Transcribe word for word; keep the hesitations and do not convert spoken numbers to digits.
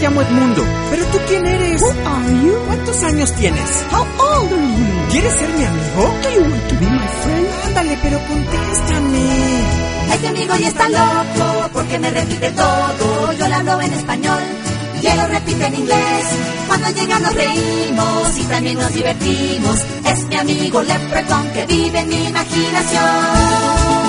llamo Edmundo. ¿Pero tú quién eres? Who are you? ¿Cuántos años tienes? How old are you? ¿Quieres ser mi amigo? Do you want to be my friend? Ándale, pero contéstame. Este amigo ya está loco porque me repite todo. Yo le hablo en español y él lo repite en inglés. Cuando llega nos reímos y también nos divertimos. Es mi amigo Leprechaun que vive en mi imaginación.